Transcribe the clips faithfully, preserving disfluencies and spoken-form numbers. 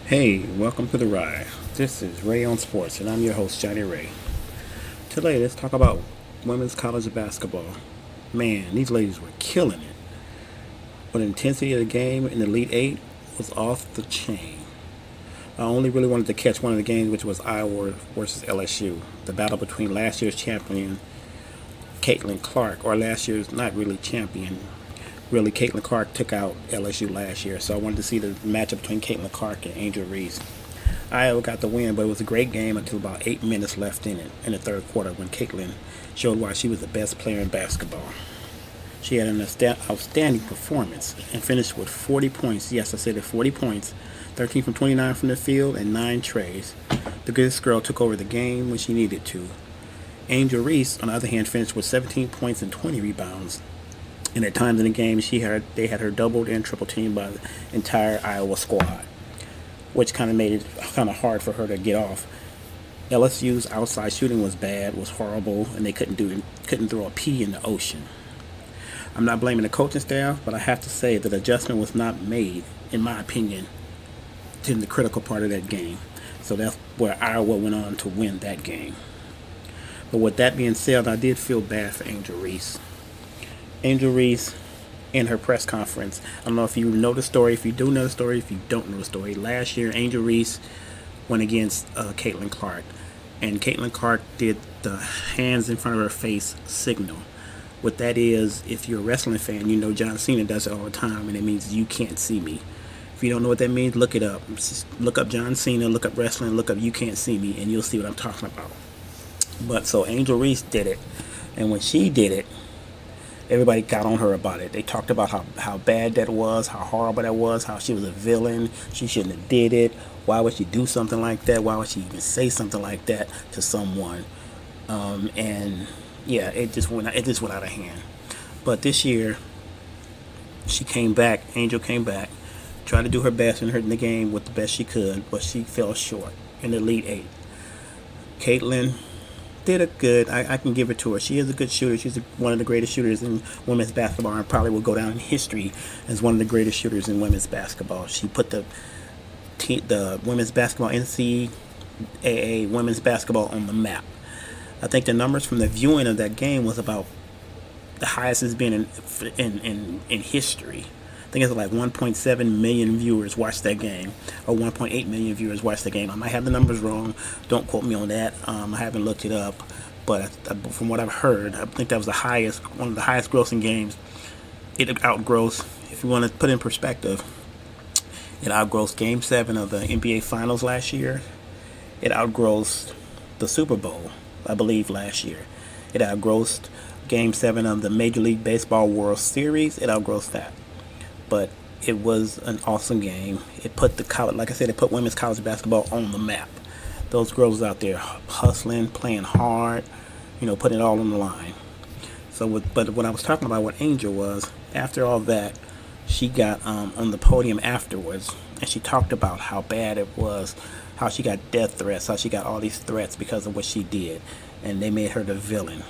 Hey, welcome to the ride. This is Ray on Sports, and I'm your host, Johnny Ray. Today, let's talk about women's college basketball. Man, these ladies were killing it. But the intensity of the game in the Elite Eight was off the chain. I only really wanted to catch one of the games, which was Iowa versus L S U, the battle between last year's champion, Caitlin Clark, or last year's not really champion. Really, Caitlin Clark took out L S U last year, so I wanted to see the matchup between Caitlin Clark and Angel Reese. Iowa got the win, but it was a great game until about eight minutes left in it in the third quarter when Caitlin showed why she was the best player in basketball. She had an outstanding performance and finished with forty points. Yes, I said it, forty points, thirteen from twenty-nine from the field, and nine trays. The good girl took over the game when she needed to. Angel Reese, on the other hand, finished with seventeen points and twenty rebounds. And at times in the game, she had they had her doubled and triple teamed by the entire Iowa squad, which kind of made it kind of hard for her to get off. L S U's outside shooting was bad, was horrible, and they couldn't do couldn't throw a pea in the ocean. I'm not blaming the coaching staff, but I have to say that adjustment was not made, in my opinion, in the critical part of that game. So that's where Iowa went on to win that game. But with that being said, I did feel bad for Angel Reese. Angel Reese, in her press conference, I don't know if you know the story, if you do know the story, if you don't know the story. Last year, Angel Reese went against uh, Caitlin Clark, and Caitlin Clark did the hands in front of her face signal. What that is, if you're a wrestling fan, you know John Cena does it all the time, and it means you can't see me. If you don't know what that means, look it up. Just look up John Cena, look up wrestling, look up you can't see me, and you'll see what I'm talking about. But so Angel Reese did it, and when she did it, everybody got on her about it. They talked about how, how bad that was, how horrible that was, how she was a villain. She shouldn't have did it. Why would she do something like that? Why would she even say something like that to someone? Um, and yeah, it just went it just went out of hand. But this year, she came back. Angel came back, tried to do her best in her in the game with the best she could, but she fell short in the Elite Eight. Caitlin did it good. I, I can give it to her. She is a good shooter. She's a, one of the greatest shooters in women's basketball, and probably will go down in history as one of the greatest shooters in women's basketball. She put the te- the women's basketball N C A A women's basketball on the map. I think the numbers from the viewing of that game was about the highest it's been in in in, in history. I think it's like one point seven million viewers watched that game, or one point eight million viewers watched the game. I might have the numbers wrong. Don't quote me on that. Um, I haven't looked it up, but from what I've heard, I think that was the highest, one of the highest grossing games. It outgrossed, if you want to put in perspective, it outgrossed Game Seven of the N B A Finals last year. It outgrossed the Super Bowl, I believe, last year. It outgrossed Game Seven of the Major League Baseball World Series. It outgrossed that. But it was an awesome game. It put the college, like I said, it put women's college basketball on the map. Those girls out there hustling, playing hard, you know, putting it all on the line. So, with, but what I was talking about with Angel was, after all that, she got um, on the podium afterwards, and she talked about how bad it was, how she got death threats, how she got all these threats because of what she did, and they made her the villain.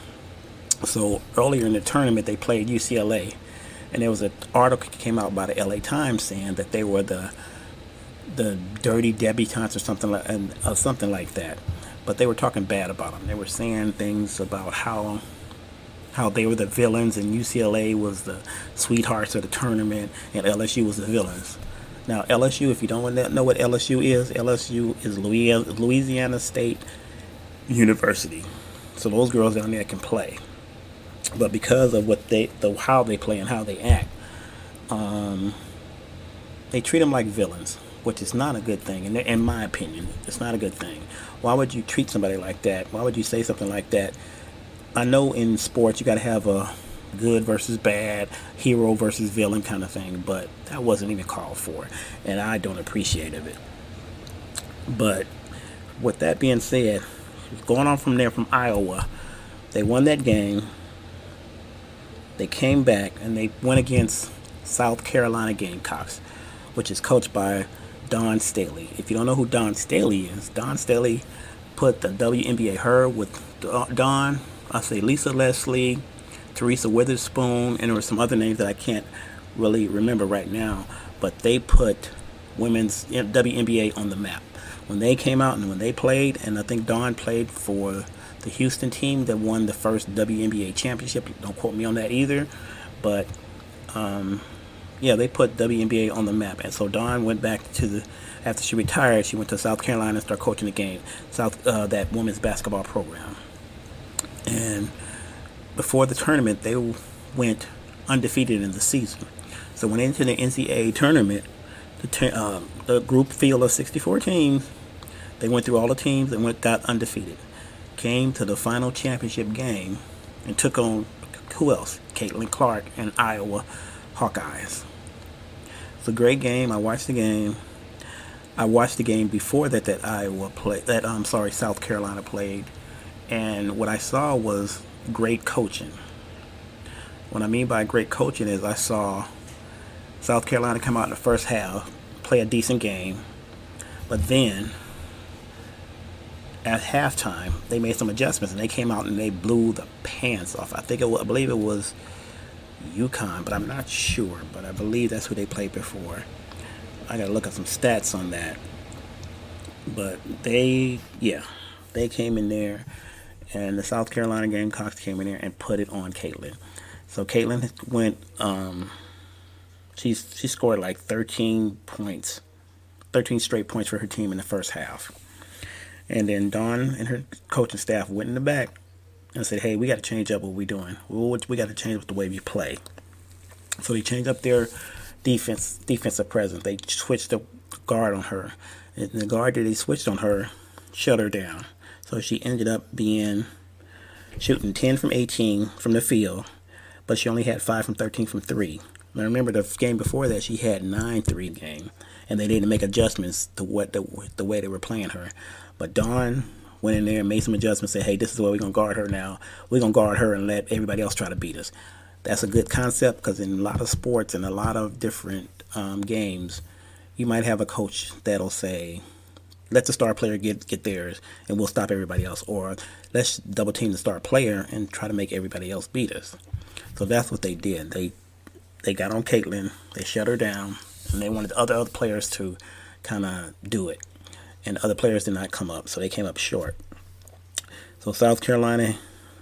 So earlier in the tournament, they played U C L A. And there was an article that came out by the L A Times saying that they were the the dirty debutantes or something like or something like that. But they were talking bad about them. They were saying things about how how they were the villains and U C L A was the sweethearts of the tournament and L S U was the villains. Now L S U, if you don't know what L S U is, L S U is Louisiana State University. So those girls down there can play. But because of what they, the how they play and how they act, um, they treat them like villains, which is not a good thing. In, in my opinion, it's not a good thing. Why would you treat somebody like that? Why would you say something like that? I know in sports you got to have a good versus bad, hero versus villain kind of thing, but that wasn't even called for, and I don't appreciate of it. But with that being said, going on from there from Iowa, they won that game. They came back and they went against South Carolina Gamecocks, which is coached by Dawn Staley. If you don't know who Dawn Staley is, Dawn Staley put the W N B A, her with Dawn, I say Lisa Leslie, Teresa Witherspoon, and there were some other names that I can't really remember right now, but they put women's W N B A on the map. When they came out and when they played, and I think Dawn played for the Houston team that won the first W N B A championship. Don't quote me on that either, but um, yeah, they put W N B A on the map. And so Dawn went back to the after she retired. She went to South Carolina and started coaching the game, South uh, that women's basketball program. And before the tournament, they went undefeated in the season. So when into the N C double A tournament, the, te- uh, the group field of sixty-four teams, they went through all the teams and went got undefeated. Came to the final championship game and took on, who else? Caitlin Clark and Iowa Hawkeyes. It's a great game. I watched the game. I watched the game before that that Iowa played. That I'm sorry, South Carolina played, and what I saw was great coaching. What I mean by great coaching is I saw South Carolina come out in the first half, play a decent game, but then at halftime they made some adjustments and they came out and they blew the pants off. I think it was, I believe it was UConn, but I'm not sure. But I believe that's who they played before. I gotta look at some stats on that. But they, yeah, they came in there, and the South Carolina Gamecocks came in there and put it on Caitlin. So Caitlin went, um, she's she scored like thirteen points, thirteen straight points for her team in the first half. And then Dawn and her coaching staff went in the back and said, hey, we got to change up what we're doing. We got to change up the way we play. So they changed up their defense, defensive presence. They switched the guard on her. And the guard that they switched on her shut her down. So she ended up being shooting ten from eighteen from the field, but she only had five from thirteen from three. Now remember, the game before that, she had nine three game, and they needed to make adjustments to what the, the way they were playing her. But Dawn went in there and made some adjustments, said, hey, this is the way we're going to guard her now. We're going to guard her and let everybody else try to beat us. That's a good concept, because in a lot of sports and a lot of different um, games, you might have a coach that'll say, let the star player get, get theirs, and we'll stop everybody else. Or let's double team the star player and try to make everybody else beat us. So that's what they did. They they got on Caitlin, they shut her down, and they wanted the other, other players to kind of do it. And other players did not come up, so they came up short. So South Carolina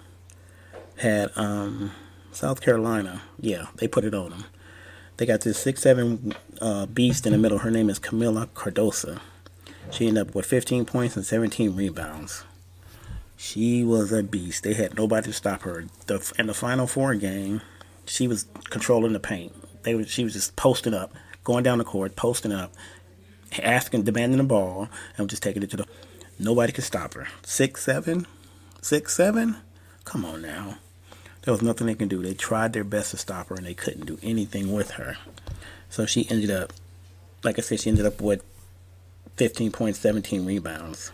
had, um, South Carolina, yeah, they put it on them. They got this six seven uh, beast in the middle. Her name is Camila Cardosa. She ended up with fifteen points and seventeen rebounds. She was a beast. They had nobody to stop her. The, in the Final Four game, she was controlling the paint. They were, she was just posting up, going down the court, posting up, asking, demanding the ball, and just taking it to the... Nobody could stop her. Six, seven? Six, seven? Come on now. There was nothing they can do. They tried their best to stop her, and they couldn't do anything with her. So she ended up, like I said, she ended up with fifteen points, seventeen rebounds.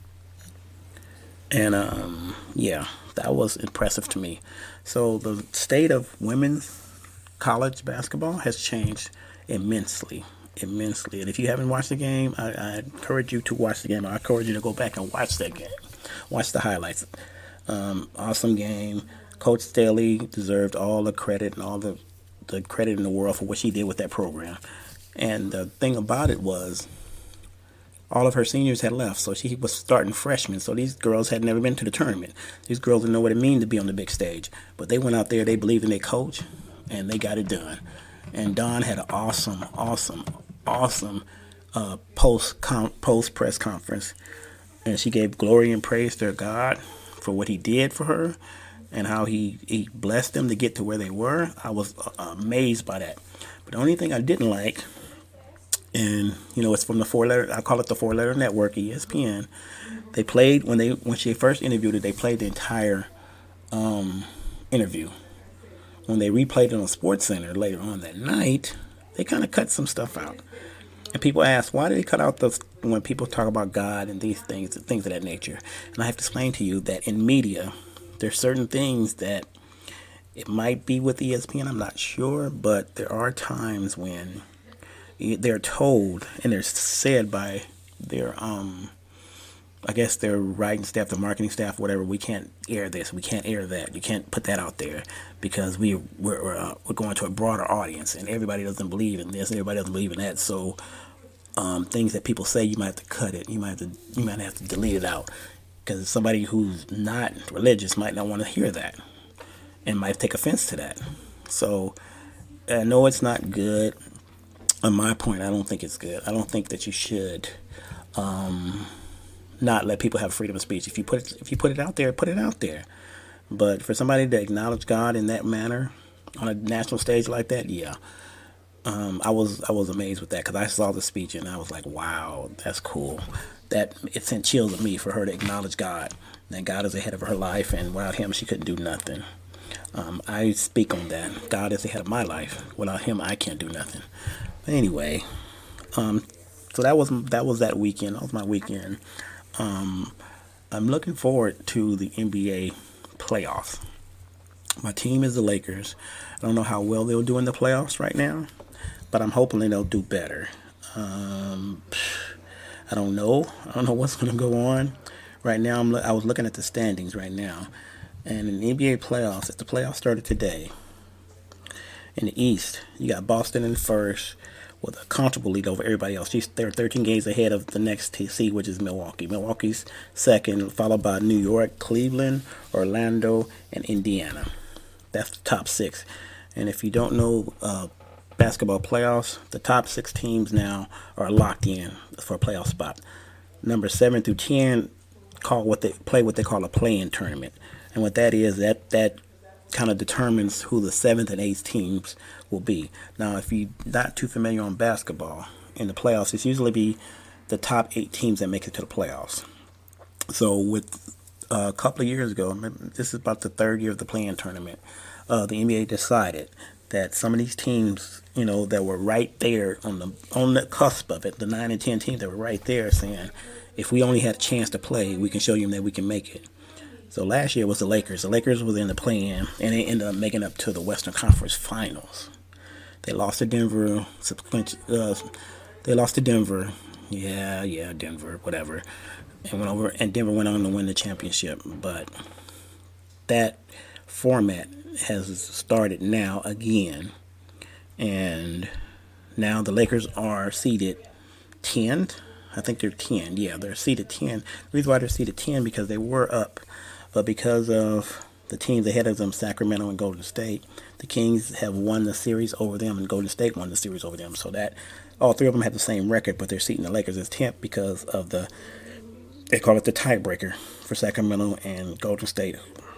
And, um, yeah, that was impressive to me. So the state of women's college basketball has changed immensely. immensely. And if you haven't watched the game, I, I encourage you to watch the game. I encourage you to go back and watch that game. Watch the highlights. Um, awesome game. Coach Staley deserved all the credit and all the, the credit in the world for what she did with that program. And the thing about it was, all of her seniors had left, so she was starting freshmen. So these girls had never been to the tournament. These girls didn't know what it means to be on the big stage. But they went out there, they believed in their coach, and they got it done. And Dawn had an awesome, awesome, awesome uh, post com- post press conference, and she gave glory and praise to God for what He did for her and how He, he blessed them to get to where they were. I was uh, amazed by that. But the only thing I didn't like, and you know, it's from the four letter, I call it the four letter network, E S P N. They played when they when she first interviewed it. They played the entire um, interview. When they replayed it on SportsCenter later on that night, they kind of cut some stuff out. And people ask, why did they cut out those when people talk about God and these things, things of that nature? And I have to explain to you that in media, there's certain things that it might be with E S P N, I'm not sure, but there are times when they're told and they're said by their, um, I guess their writing staff, the marketing staff, whatever, we can't air this, we can't air that, you can't put that out there because we, we're uh, we're going to a broader audience and everybody doesn't believe in this, everybody doesn't believe in that. So um, things that people say, you might have to cut it. You might have to you might have to delete it out because somebody who's not religious might not want to hear that and might take offense to that. So I know it's not good. On my point, I don't think it's good. I don't think that you should um, not let people have freedom of speech. If you put it, if you put it out there, put it out there. But for somebody to acknowledge God in that manner on a national stage like that, yeah, um, I was I was amazed with that because I saw the speech and I was like, wow, that's cool. That it sent chills at me for her to acknowledge God, that God is ahead of her life, and without Him, she couldn't do nothing. Um, I speak on that. God is ahead of my life. Without Him, I can't do nothing. But anyway, um, so that was that was that weekend. That was my weekend. Um, I'm looking forward to the N B A playoffs. My team is the Lakers. I don't know how well they'll do in the playoffs right now, but I'm hoping they'll do better. Um, I don't know. I don't know what's going to go on. Right now, I'm. I was looking at the standings right now, and in the N B A playoffs, if the playoffs started today, in the East, you got Boston in first with a comfortable lead over everybody else. They're thirteen games ahead of the next seed, which is Milwaukee. Milwaukee's second, followed by New York, Cleveland, Orlando, and Indiana. That's the top six. And if you don't know uh, basketball playoffs, the top six teams now are locked in for a playoff spot. Number seven through ten call what they play what they call a play-in tournament, and what that is that that kind of determines who the seventh and eighth teams will be. Now, if you're not too familiar on basketball, in the playoffs, it's usually be the top eight teams that make it to the playoffs. So with uh, a couple of years ago, this is about the third year of the play-in tournament, uh, the N B A decided that some of these teams, you know, that were right there on the on the cusp of it, the nine and ten teams that were right there saying, if we only had a chance to play, we can show you that we can make it. So last year was the Lakers. The Lakers was in the play-in, and they ended up making up to the Western Conference Finals. They lost to Denver. Uh, they lost to Denver. Yeah, yeah, Denver, whatever. And went over, and Denver went on to win the championship. But that format has started now again, and now the Lakers are seeded ten. I think they're ten. Yeah, they're seeded ten. The reason why they're seeded ten because they were up. But because of the teams ahead of them, Sacramento and Golden State, the Kings have won the series over them, and Golden State won the series over them. So that all three of them have the same record, but they're seating the Lakers as tenth because of the, they call it the tiebreaker for Sacramento and Golden State,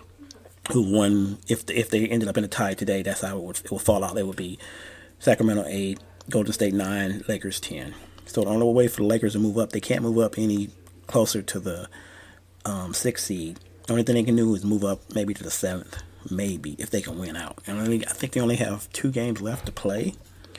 who won. If the, if they ended up in a tie today, that's how it would, it would fall out. It would be Sacramento eight, Golden State nine, Lakers ten. So the only way for the Lakers to move up, they can't move up any closer to the um, sixth seed. The only thing they can do is move up maybe to the seventh, maybe, if they can win out. And only, I think they only have two games left to play.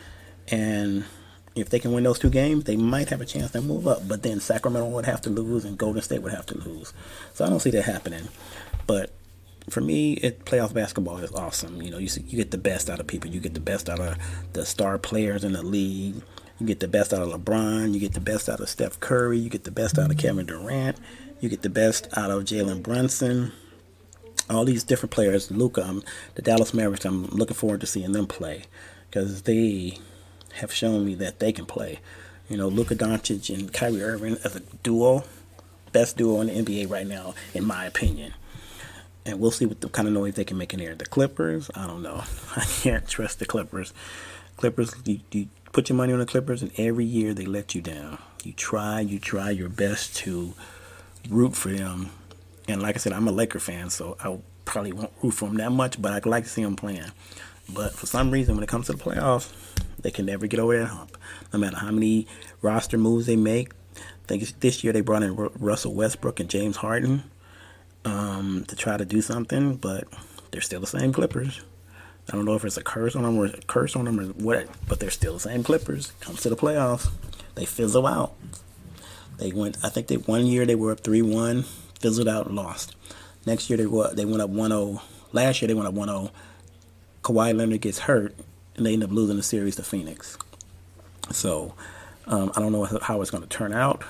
And if they can win those two games, they might have a chance to move up. But then Sacramento would have to lose and Golden State would have to lose. So I don't see that happening. But for me, it, playoff basketball is awesome. You know, you see, you get the best out of people. You get the best out of the star players in the league. You get the best out of LeBron. You get the best out of Steph Curry. You get the best out of Kevin Durant. You get the best out of Jalen Brunson. All these different players. Luka, um, the Dallas Mavericks, I'm looking forward to seeing them play because they have shown me that they can play. You know, Luka Doncic and Kyrie Irving as a duo, best duo in the N B A right now, in my opinion. And we'll see what the kind of noise they can make in there. The Clippers, I don't know. I can't trust the Clippers. Clippers, you, you put your money on the Clippers, and every year they let you down. You try, you try your best to root for them. And like I said, I'm a Laker fan, so I probably won't root for them that much, but I'd like to see them playing. But for some reason, when it comes to the playoffs, they can never get over that hump. No matter how many roster moves they make. I think this year they brought in Russell Westbrook and James Harden um, to try to do something, but they're still the same Clippers. I don't know if it's a curse on them or a curse on them or what, but they're still the same Clippers. Comes to the playoffs, they fizzle out. They went. I think they one year they were up three one, fizzled out and lost. Next year they were they went up one oh. Last year they went up one oh. Kawhi Leonard gets hurt, and they end up losing the series to Phoenix. So um, I don't know how it's going to turn out.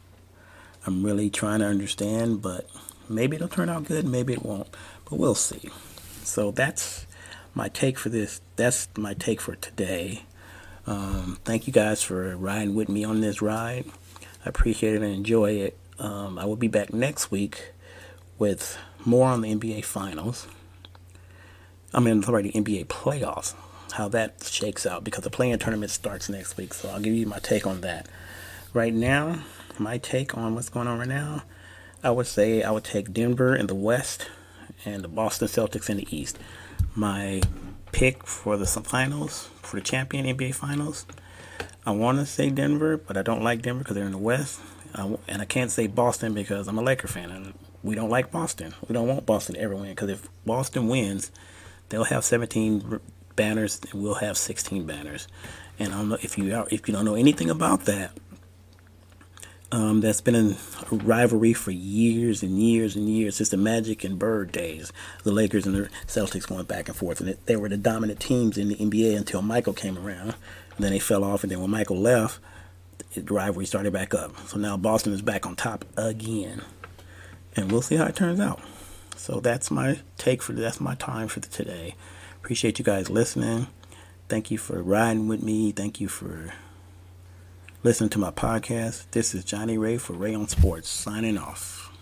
I'm really trying to understand, but maybe it'll turn out good, maybe it won't. But we'll see. So that's my take for this. That's my take for today. Um, thank you guys for riding with me on this ride. I appreciate it and enjoy it. Um, I will be back next week with more on the N B A Finals. I mean, sorry, the N B A playoffs, how that shakes out, because the play-in tournament starts next week. So I'll give you my take on that. Right now, my take on what's going on right now, I would say I would take Denver in the West and the Boston Celtics in the East. My pick for the finals, for the champion N B A Finals, I want to say Denver, but I don't like Denver because they're in the West. I, and I can't say Boston because I'm a Laker fan, and we don't like Boston. We don't want Boston to ever win, because if Boston wins, they'll have seventeen banners and we'll have sixteen banners. And I don't know if you are, if you don't know anything about that. Um, that's been a rivalry for years and years and years, since the Magic and Bird days. The Lakers and the Celtics going back and forth, and it, they were the dominant teams in the N B A until Michael came around. And then they fell off, and then when Michael left, the rivalry started back up. So now Boston is back on top again, and we'll see how it turns out. So that's my take for that's my time for today. Appreciate you guys listening. Thank you for riding with me. Thank you for listening to my podcast. This is Johnny Ray for Ray on Sports, signing off.